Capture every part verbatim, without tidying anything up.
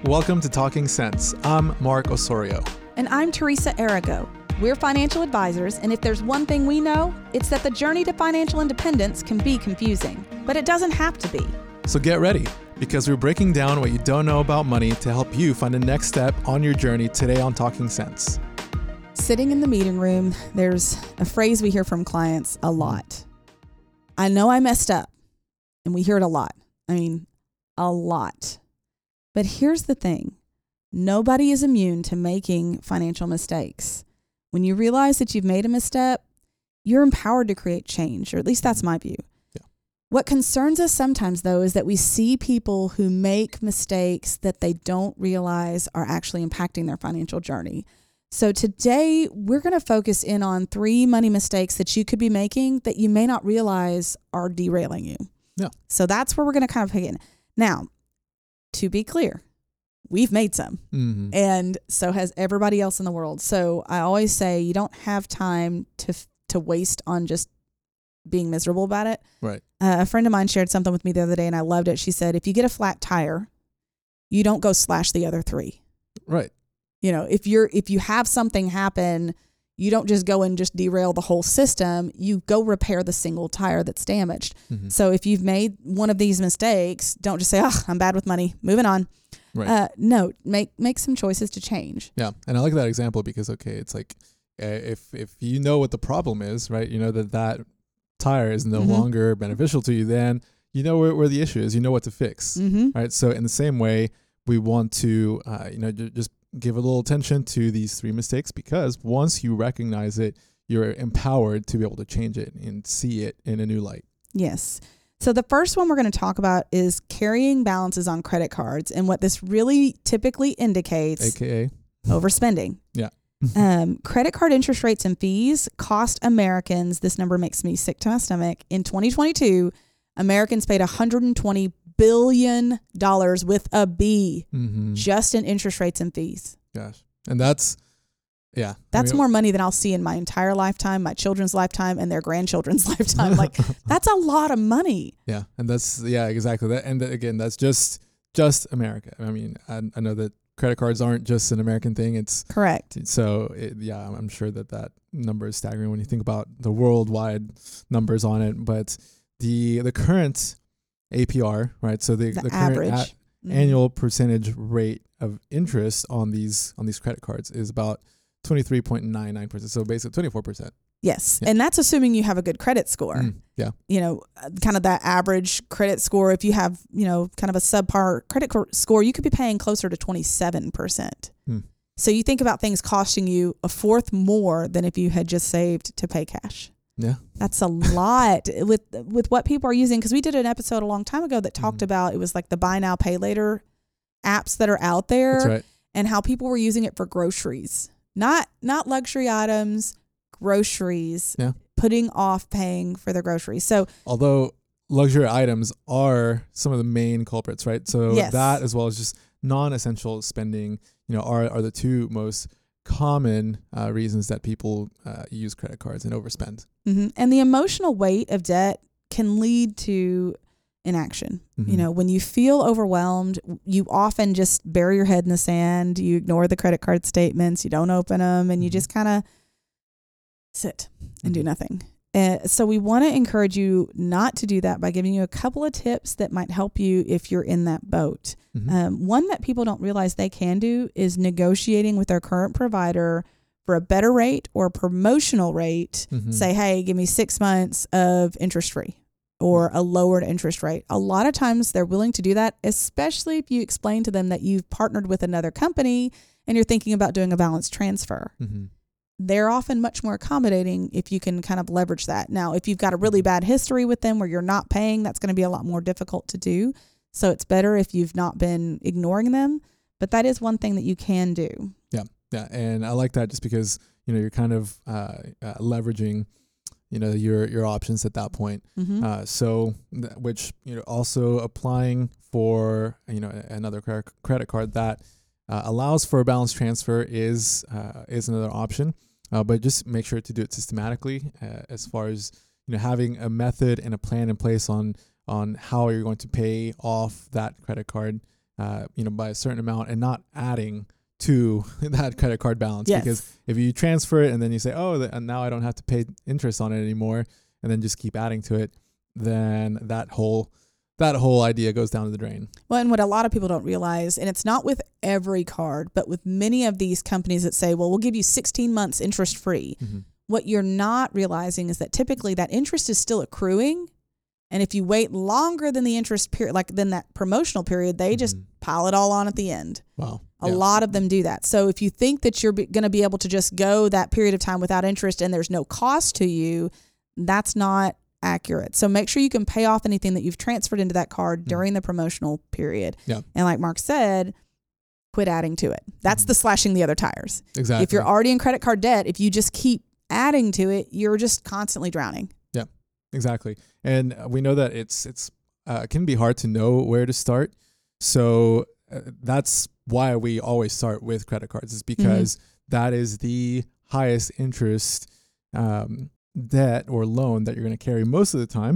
Welcome to Talking Sense. I'm Mark Osorio. And I'm Teresa Arago. We're financial advisors, and if there's one thing we know, it's that the journey to financial independence can be confusing, but it doesn't have to be. So get ready, because we're breaking down what you don't know about money to help you find the next step on your journey today on Talking Sense. Sitting in the meeting room, there's a phrase we hear from clients a lot. I know I messed up, and we hear it a lot. I mean, a lot. But here's the thing. Nobody is immune to making financial mistakes. When you realize that you've made a misstep, you're empowered to create change, or at least that's my view. Yeah. What concerns us sometimes, though, is that we see people who make mistakes that they don't realize are actually impacting their financial journey. So today, we're going to focus in on three money mistakes that you could be making that you may not realize are derailing you. Yeah. So that's where we're going to kind of begin. Now, to be clear, we've made some, Mm-hmm. and so has everybody else in the world. So I always say you don't have time to to waste on just being miserable about it. Right. Uh, a friend of mine shared something with me the other day, and I loved it. She said, if you get a flat tire, you don't go slash the other three. Right. You know, if you're if you have something happen, you don't just go and just derail the whole system. You go repair the single tire that's damaged. Mm-hmm. So if you've made one of these mistakes, don't just say, oh, I'm bad with money, moving on. Right. Uh, no, make make some choices to change. Yeah. And I like that example because, okay, it's like uh, if if you know what the problem is, right, you know that that tire is no Mm-hmm. longer beneficial to you, then you know where, where the issue is. You know what to fix. Mm-hmm. Right. So in the same way, we want to, uh, you know, j- just give a little attention to these three mistakes, because once you recognize it, you're empowered to be able to change it and see it in a new light. Yes. So the first one we're going to talk about is carrying balances on credit cards. And what this really typically indicates, A K A overspending. Yeah. um, credit card interest rates and fees cost Americans, this number makes me sick to my stomach, in twenty twenty-two, Americans paid one hundred twenty billion dollars with a B Mm-hmm. just in interest rates and fees. Gosh. And that's, yeah. That's I mean, more money than I'll see in my entire lifetime, my children's lifetime, and their grandchildren's lifetime. Like, that's a lot of money. Yeah. And that's, yeah, exactly. That. And that, again, that's just, just America. I mean, I, I know that credit cards aren't just an American thing. It's Correct. so, it, yeah, I'm sure that that number is staggering when you think about the worldwide numbers on it. But the, the current A P R, right? So the, The, the current average. a- Mhm. annual percentage rate of interest on these on these credit cards is about twenty-three point nine nine percent. So basically twenty-four percent. Yes. Yeah. And that's assuming you have a good credit score. Mm, yeah. You know, uh, kind of that average credit score. If you have, you know, kind of a subpar credit cor- score, you could be paying closer to twenty-seven percent. Mm. So you think about things costing you a fourth more than if you had just saved to pay cash. Yeah. That's a lot with with what people are using, because we did an episode a long time ago that talked Mhm. about, it was like the buy now, pay later apps that are out there, That's right. and how people were using it for groceries, not not luxury items, groceries, Yeah. putting off paying for their groceries. So Although luxury items are some of the main culprits, right? So Yes. that, as well as just non-essential spending, you know, are, are the two most common uh, reasons that people uh, use credit cards and overspend. mhm. And the emotional weight of debt can lead to inaction. Mhm. You know, when you feel overwhelmed, you often just bury your head in the sand. You ignore the credit card statements. You don't open them, and you Mhm. just kind of sit and do Mhm. nothing. Uh, so we want to encourage you not to do that by giving you a couple of tips that might help you if you're in that boat. Mhm. Um, one that people don't realize they can do is negotiating with their current provider for a better rate or a promotional rate. Mhm. Say, hey, give me six months of interest free or a lowered interest rate. A lot of times they're willing to do that, especially if you explain to them that you've partnered with another company and you're thinking about doing a balance transfer. Mhm. They're often much more accommodating if you can kind of leverage that. Now, if you've got a really bad history with them where you're not paying, that's going to be a lot more difficult to do. So it's better if you've not been ignoring them. But that is one thing that you can do. Yeah, and I like that just because, you know, you're kind of uh, uh, leveraging, you know, your your options at that point. Mm-hmm. Uh, so, th- which, you know, also applying for, you know, another cre- credit card that uh, allows for a balance transfer is uh, is another option. Uh, but just make sure to do it systematically, uh, as far as, you know, having a method and a plan in place on on how you're going to pay off that credit card uh, you know, by a certain amount and not adding to that credit card balance. Yes. Because if you transfer it and then you say, oh, th- and now I don't have to pay interest on it anymore, and then just keep adding to it, then that whole that whole idea goes down the drain. Well, and what a lot of people don't realize, and it's not with every card, but with many of these companies that say, well, we'll give you sixteen months interest free. Mm-hmm. What you're not realizing is that typically that interest is still accruing. And if you wait longer than the interest period, like than that promotional period, they mm-hmm. just pile it all on at the end. Wow. A yeah. lot of them do that. So if you think that you're going to be able to just go that period of time without interest and there's no cost to you, that's not accurate. So make sure you can pay off anything that you've transferred into that card mm-hmm. during the promotional period. Yeah. And like Mark said, quit adding to it. That's mm-hmm. the slashing the other tires. Exactly. If you're already in credit card debt, if you just keep adding to it, you're just constantly drowning. Yeah, exactly. And we know that it's it's uh, it can be hard to know where to start. So uh, that's why we always start with credit cards, is because mm-hmm. that is the highest interest um, debt or loan that you're going to carry most of the time.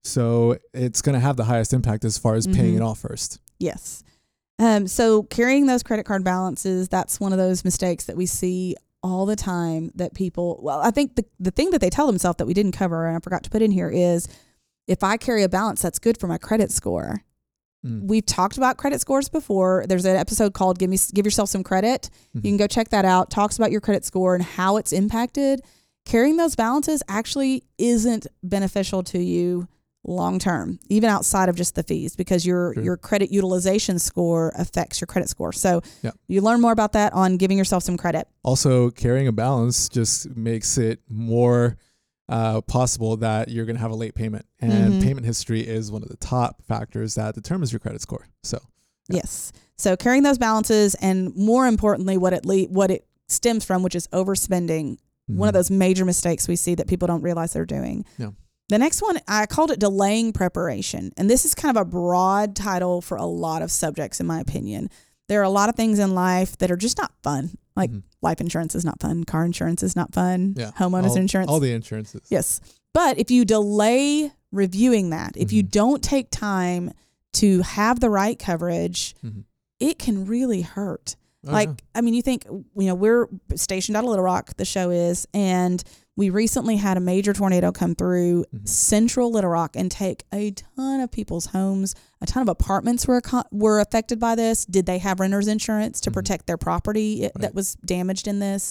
So it's going to have the highest impact as far as mm-hmm. paying it off first. Yes. Um, so carrying those credit card balances, that's one of those mistakes that we see all the time that people, well, I think the, the thing that they tell themselves that we didn't cover and I forgot to put in here is, if I carry a balance, that's good for my credit score. Mm. We've talked about credit scores before. There's an episode called Give Me Give Yourself Some Credit. Mm-hmm. You can go check that out. Talks about your credit score and how it's impacted. Carrying those balances actually isn't beneficial to you long term, even outside of just the fees, because your sure. your credit utilization score affects your credit score. So yeah. you learn more about that on Giving Yourself Some Credit. Also, carrying a balance just makes it more uh, possible that you're going to have a late payment, and mm-hmm. payment history is one of the top factors that determines your credit score. So yeah. yes, so carrying those balances, and more importantly, what it le- what it stems from, which is overspending. Mm-hmm. One of those major mistakes we see that people don't realize they're doing. Yeah. The next one, I called it delaying preparation. And this is kind of a broad title for a lot of subjects, in my opinion. There are a lot of things in life that are just not fun. Like mm-hmm. life insurance is not fun. Car insurance is not fun. Yeah. Homeowners all, insurance. All the insurances. Yes. But if you delay reviewing that, if mm-hmm. you don't take time to have the right coverage, mm-hmm. it can really hurt. Oh, like, yeah. I mean, you think, you know, we're stationed out of Little Rock, the show is, and we recently had a major tornado come through mm-hmm. central Little Rock and take a ton of people's homes. A ton of apartments were were affected by this. Did they have renter's insurance to mm-hmm. protect their property right. that was damaged in this?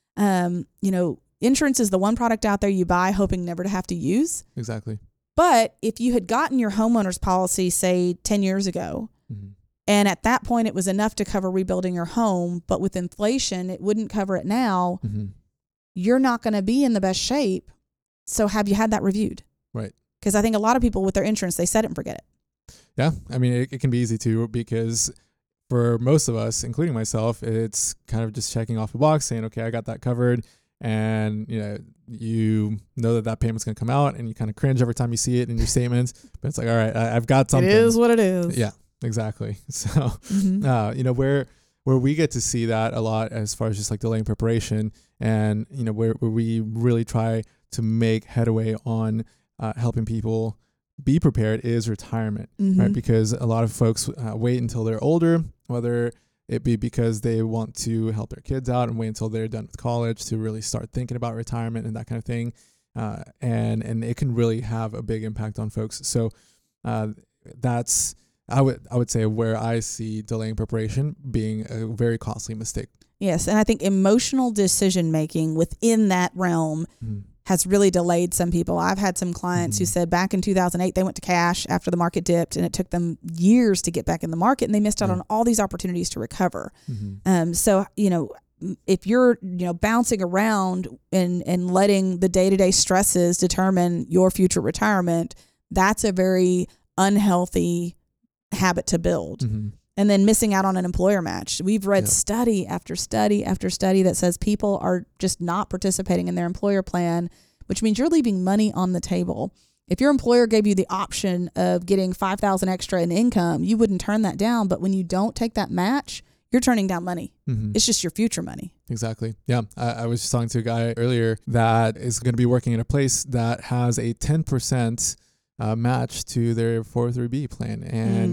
Um, you know, insurance is the one product out there you buy hoping never to have to use. Exactly. But if you had gotten your homeowner's policy, say, ten years ago, mm-hmm. and at that point it was enough to cover rebuilding your home, but with inflation, it wouldn't cover it now. Mm-hmm. You're not going to be in the best shape. So have you had that reviewed? Right. Because I think a lot of people with their insurance, they set it and forget it. Yeah. I mean, it, it can be easy to, because for most of us, including myself, it's kind of just checking off a box saying, okay, I got that covered. And, you know, you know that that payment's going to come out, and you kind of cringe every time you see it in your statements. But it's like, all right, I, I've got something. It is what it is. Yeah, exactly. So, mm-hmm. uh, you know, where where we get to see that a lot as far as just like delaying preparation, and, you know, where, where we really try to make headway on uh, helping people be prepared is retirement, mm-hmm. right? Because a lot of folks uh, wait until they're older, whether it be because they want to help their kids out and wait until they're done with college to really start thinking about retirement and that kind of thing. Uh, and, and it can really have a big impact on folks. So uh, that's, I would I would say, where I see delaying preparation being a very costly mistake. Yes, and I think emotional decision making within that realm mm. has really delayed some people. I've had some clients mm. who said back in two thousand eight they went to cash after the market dipped, and it took them years to get back in the market, and they missed out yeah. on all these opportunities to recover. Mm-hmm. Um, so, you know, if you're, you know, bouncing around and, and letting the day-to-day stresses determine your future retirement, that's a very unhealthy habit to build. Mm-hmm. And then missing out on an employer match. We've read yep. study after study after study that says people are just not participating in their employer plan, which means you're leaving money on the table. If your employer gave you the option of getting five thousand dollars extra in income, you wouldn't turn that down. But when you don't take that match, you're turning down money. Mm-hmm. It's just your future money. Exactly. Yeah. I, I was just talking to a guy earlier that is going to be working in a place that has a ten percent uh, match to their four oh three B plan. And mm.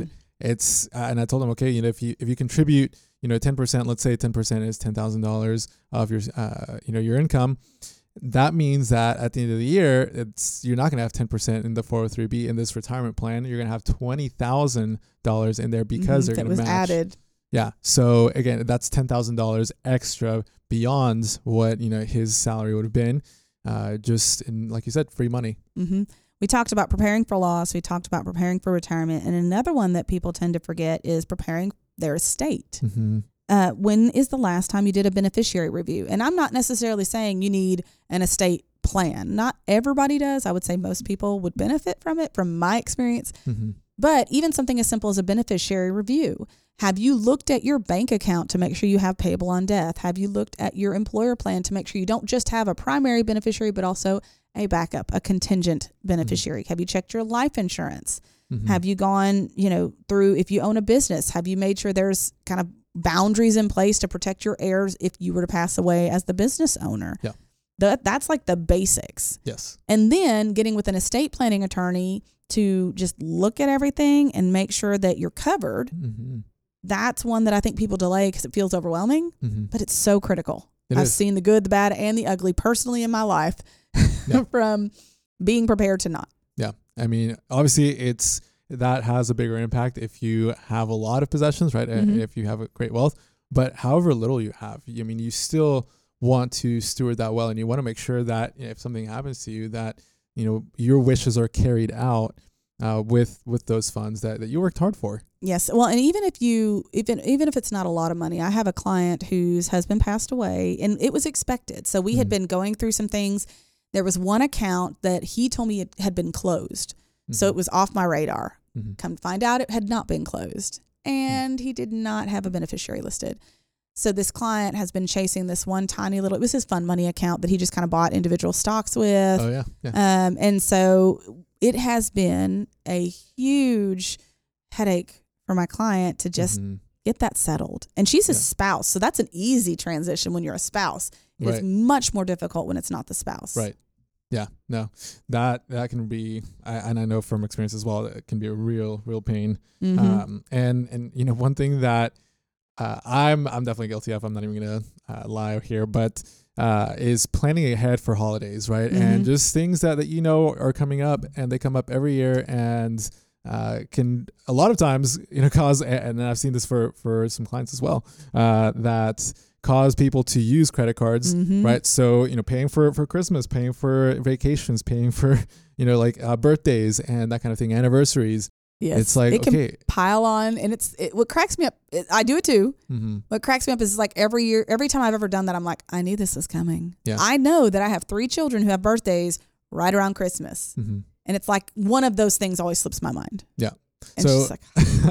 it's uh, and I told him, okay, you know, if you if you contribute, you know, ten percent, let's say ten percent is ten thousand dollars of your uh, you know, your income. That means that at the end of the year, it's you're not going to have ten percent in the four oh three B in this retirement plan. You're going to have twenty thousand dollars in there because mm-hmm, they're going to match. added. Yeah. So again, that's ten thousand dollars extra beyond what, you know, his salary would have been. Uh, just in, like you said, free money. Mm-hmm. We talked about preparing for loss. We talked about preparing for retirement. And another one that people tend to forget is preparing their estate. Mm-hmm. Uh, when is the last time you did a beneficiary review? And I'm not necessarily saying you need an estate plan. Not everybody does. I would say most people would benefit from it, from my experience. Mm-hmm. But even something as simple as a beneficiary review. Have you looked at your bank account to make sure you have payable on death? Have you looked at your employer plan to make sure you don't just have a primary beneficiary, but also a backup, a contingent beneficiary? Mm-hmm. Have you checked your life insurance? Mm-hmm. Have you gone, you know, through, if you own a business, have you made sure there's kind of boundaries in place to protect your heirs if you were to pass away as the business owner? Yeah. That, that's like the basics. Yes. And then getting with an estate planning attorney to just look at everything and make sure that you're covered. Mm-hmm. That's one that I think people delay because it feels overwhelming, mm-hmm. but it's so critical. It I've is. seen the good, the bad, and the ugly personally in my life yeah. from being prepared to not. Yeah. I mean, obviously it's, that has a bigger impact if you have a lot of possessions, right? Mm-hmm. If you have a great wealth, but however little you have, I mean, you still want to steward that well, and you want to make sure that, you know, if something happens to you, that, you know, your wishes are carried out uh, with with those funds that, that you worked hard for. Yes. Well, and even if you, even even if it's not a lot of money, I have a client whose husband passed away, and it was expected. So we mm-hmm. had been going through some things. There was one account that he told me it had been closed, mm-hmm. so it was off my radar. Mm-hmm. Come to find out, it had not been closed, and mm-hmm. he did not have a beneficiary listed. So this client has been chasing this one tiny little, it was his fund money account that he just kind of bought individual stocks with. Oh, yeah. yeah. Um, and so it has been a huge headache for my client to just mm-hmm. get that settled. And she's a yeah. spouse, so that's an easy transition when you're a spouse. It's right. much more difficult when it's not the spouse. Right. Yeah, no, that that can be, I, and I know from experience as well, it can be a real, real pain. Mm-hmm. Um, and and you know, one thing that uh, I'm I'm definitely guilty of, I'm not even gonna uh, lie here, but uh, is planning ahead for holidays, right? Mm-hmm. And just things that that you know are coming up, and they come up every year, and uh, can a lot of times, you know, cause, and I've seen this for for some clients as well, uh, that cause people to use credit cards, mm-hmm. right? So, you know, paying for, for Christmas, paying for vacations, paying for, you know, like uh, birthdays and that kind of thing, anniversaries. Yes. It's like, it can okay. pile on, and it's, it, what cracks me up, it, I do it too. Mm-hmm. What cracks me up is like every year, every time I've ever done that, I'm like, I knew this was coming. Yeah. I know that I have three children who have birthdays right around Christmas. Mm-hmm. And it's like one of those things always slips my mind. Yeah. And so, like,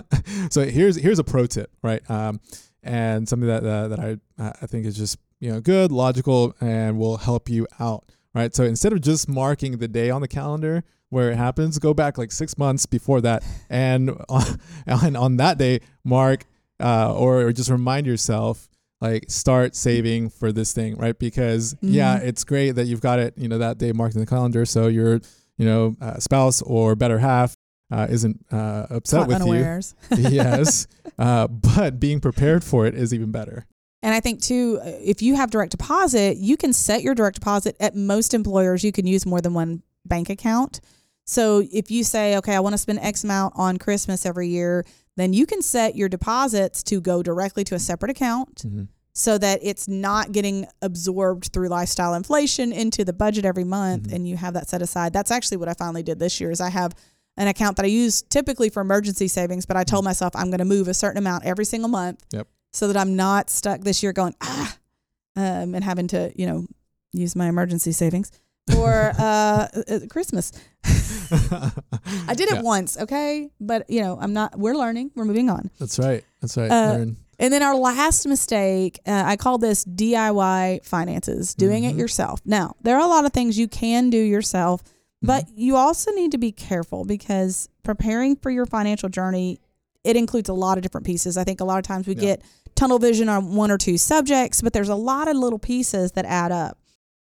so here's, here's a pro tip, right? Um, and something that uh, that I I think is just, you know, good, logical, and will help you out, right? So instead of just marking the day on the calendar where it happens, go back like six months before that, and on, and on that day, mark uh, or, or just remind yourself, like, start saving for this thing, right? Because mm-hmm. yeah, it's great that you've got it, you know, that day marked in the calendar, so your, you know, uh, spouse or better half Uh, isn't uh, upset Caught with unawares. you. Yes. Uh, but being prepared for it is even better. And I think too, if you have direct deposit, you can set your direct deposit. At most employers, you can use more than one bank account. So if you say, okay, I want to spend X amount on Christmas every year, then you can set your deposits to go directly to a separate account. Mm-hmm. So that it's not getting absorbed through lifestyle inflation into the budget every month, mm-hmm. and you have that set aside. That's actually what I finally did this year. Is I have an account that I use typically for emergency savings, but I told myself I'm going to move a certain amount every single month, yep. so that I'm not stuck this year going, ah, um, and having to, you know, use my emergency savings for uh, Christmas. I did it yeah. once. Okay. But you know, I'm not, we're learning, we're moving on. That's right. That's right. Uh, and then our last mistake, uh, I call this D I Y finances, doing mm-hmm. it yourself. Now, there are a lot of things you can do yourself, but you also need to be careful, because preparing for your financial journey, it includes a lot of different pieces. I think a lot of times we yeah. get tunnel vision on one or two subjects, but there's a lot of little pieces that add up.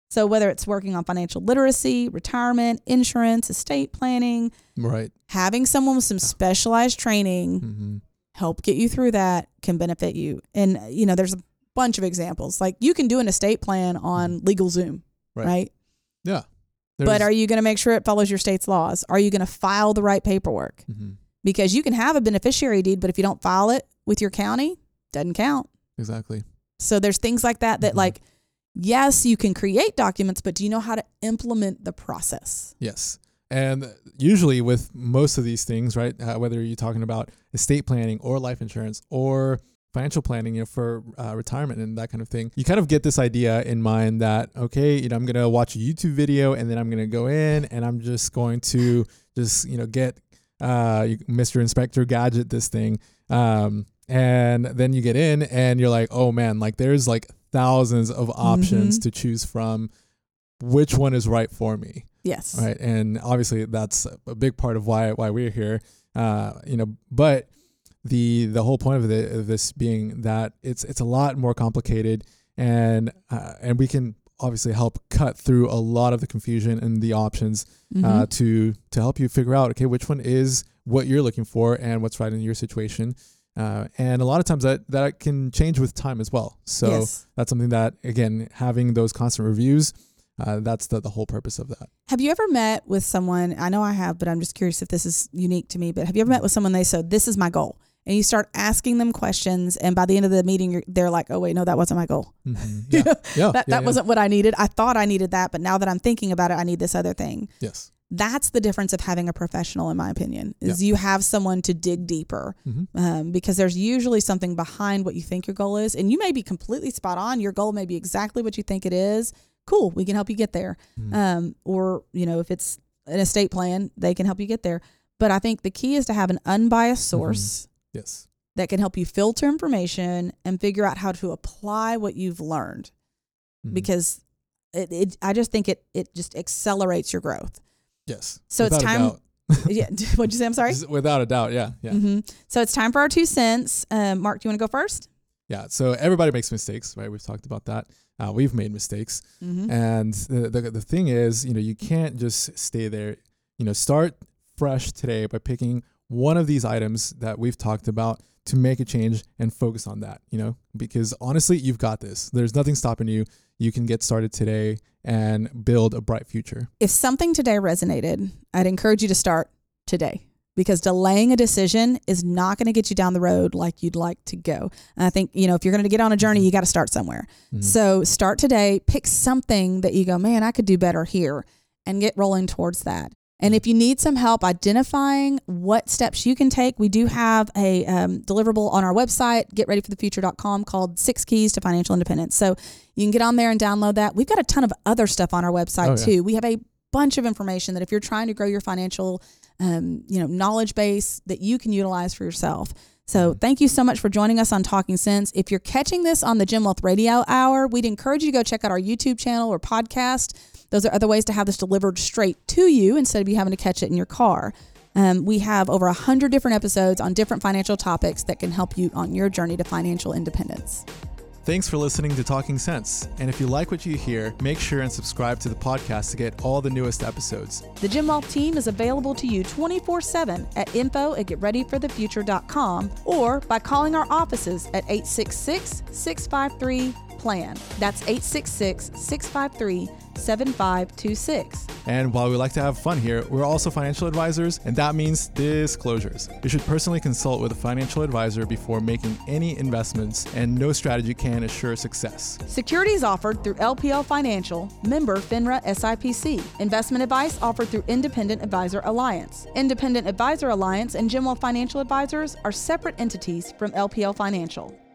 So whether it's working on financial literacy, retirement, insurance, estate planning, right, having someone with some specialized training mm-hmm. help get you through that can benefit you. And, you know, there's a bunch of examples. Like you can do an estate plan on LegalZoom, right? right? Yeah. There's, but are you going to make sure it follows your state's laws? Are you going to file the right paperwork? Mm-hmm. Because you can have a beneficiary deed, but if you don't file it with your county, doesn't count. Exactly. So there's things like that that mm-hmm. like, yes, you can create documents, but do you know how to implement the process? Yes. And usually with most of these things, right, uh, whether you're talking about estate planning or life insurance or financial planning, you know, for uh, retirement and that kind of thing, you kind of get this idea in mind that, okay, you know, I'm going to watch a YouTube video and then I'm going to go in and I'm just going to just, you know, get uh, Mister Inspector Gadget this thing. Um, and then you get in and you're like, oh man, like there's like thousands of options mm-hmm. to choose from. Which one is right for me? Yes. Right. And obviously that's a big part of why why we're here. Uh, you know, but the the whole point of, the, of this being that it's it's a lot more complicated, and uh, and we can obviously help cut through a lot of the confusion and the options mm-hmm. uh, to to help you figure out, okay, which one is what you're looking for and what's right in your situation. Uh, and a lot of times that, that can change with time as well. So yes. that's something that, again, having those constant reviews, uh, that's the, the whole purpose of that. Have you ever met with someone, I know I have, but I'm just curious if this is unique to me, but have you ever met with someone, they said, this is my goal? And you start asking them questions, and by the end of the meeting, you're, they're like, oh, wait, no, that wasn't my goal. Mm-hmm. Yeah. yeah. that yeah, that yeah. wasn't what I needed. I thought I needed that, but now that I'm thinking about it, I need this other thing. Yes. That's the difference of having a professional, in my opinion, is yeah. you have someone to dig deeper mm-hmm. um, because there's usually something behind what you think your goal is. And you may be completely spot on. Your goal may be exactly what you think it is. Cool. We can help you get there. Mm-hmm. Um, or, you know, if it's an estate plan, they can help you get there. But I think the key is to have an unbiased source mm-hmm. yes. that can help you filter information and figure out how to apply what you've learned. Mm-hmm. Because it, it, I just think it, it just accelerates your growth. Yes. So Without it's time. yeah. What'd you say? I'm sorry. Without a doubt. Yeah. Yeah. Mm-hmm. So it's time for our two cents. Um, Mark, do you want to go first? Yeah. So everybody makes mistakes, right? We've talked about that. Uh, we've made mistakes. Mm-hmm. And the, the the thing is, you know, you can't just stay there. You know, start fresh today by picking one of these items that we've talked about to make a change and focus on that, you know, because honestly, you've got this. There's nothing stopping you. You can get started today and build a bright future. If something today resonated, I'd encourage you to start today, because delaying a decision is not going to get you down the road like you'd like to go. And I think, you know, if you're going to get on a journey, you got to start somewhere. Mm-hmm. So start today, pick something that you go, man, I could do better here, and get rolling towards that. And if you need some help identifying what steps you can take, we do have a um, deliverable on our website, get ready for the future dot com, called Six Keys to Financial Independence. So you can get on there and download that. We've got a ton of other stuff on our website oh, yeah. too. We have a bunch of information that if you're trying to grow your financial um, you know, knowledge base, that you can utilize for yourself. So thank you so much for joining us on Talking Sense. If you're catching this on the Gem Wealth Radio Hour, we'd encourage you to go check out our YouTube channel or podcast. Those are other ways to have this delivered straight to you instead of you having to catch it in your car. Um, we have over one hundred different episodes on different financial topics that can help you on your journey to financial independence. Thanks for listening to Talking Sense. And if you like what you hear, make sure and subscribe to the podcast to get all the newest episodes. The Gem Wealth team is available to you twenty-four seven at info at get ready for the future dot com or by calling our offices at eight six six, six five three, plan. That's eight six six, six five three, seven five two six. And while we like to have fun here, we're also financial advisors, and that means disclosures. You should personally consult with a financial advisor before making any investments, and no strategy can assure success. Securities offered through L P L Financial, member FINRA S I P C. Investment advice offered through Independent Advisor Alliance. Independent Advisor Alliance and Gem Wealth Financial Advisors are separate entities from L P L Financial.